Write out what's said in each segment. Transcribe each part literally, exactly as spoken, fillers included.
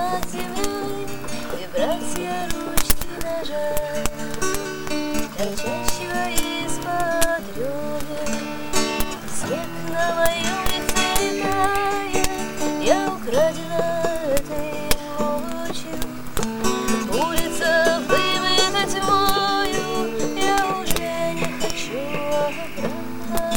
над землей вибрация ручки ножа, торчащего из-под ребер. Снег на моем лице тает, я украдена этой ночью. Улица вымыта тьмою, я уже не хочу обратно.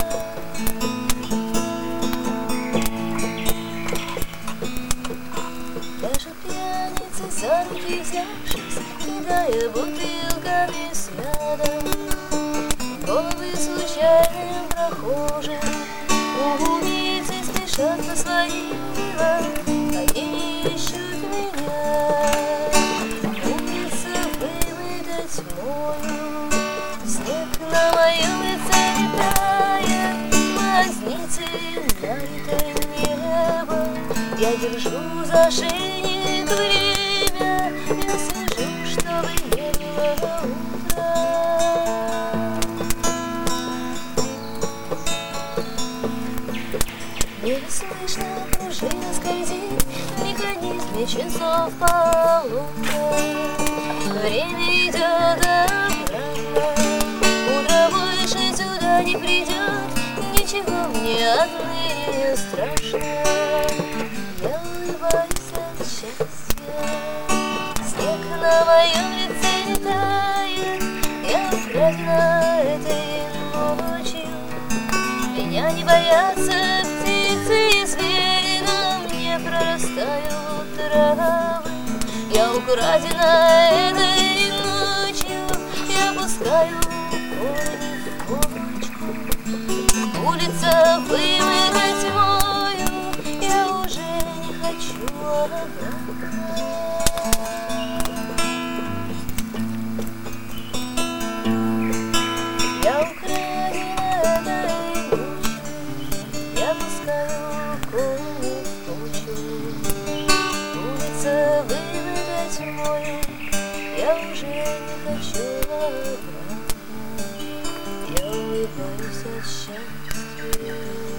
Даже пьяницы за руки взявшись, кидая бутылками с ядом головы случайным прохожим, убийцы спешат на свои дела, они ищут меня. Улица вымыта тьмою, снег на моем лице летает, глазницы налитое небо. Я держу за шейник время, я слежу, чтобы не было утра. Не слышно, пружина скользит в механизме часов полутора. Время идет обратно, утро больше сюда не придет, ничего мне отныне страшно. Я улыбаюсь от счастья, снег на моем лице летает, я украдена этой ночью. Меня не боятся птицы и звери, но мне прорастают травы. Я украдена этой ночью, я пускаю корни в почку. Улица вымыта тьмою, я уже не хочу обратно. Я украдена этой ночью, я пускаю корни в почву. Улица вымыта тьмою, я уже не хочу обратно. Я улыбаюсь от счастья.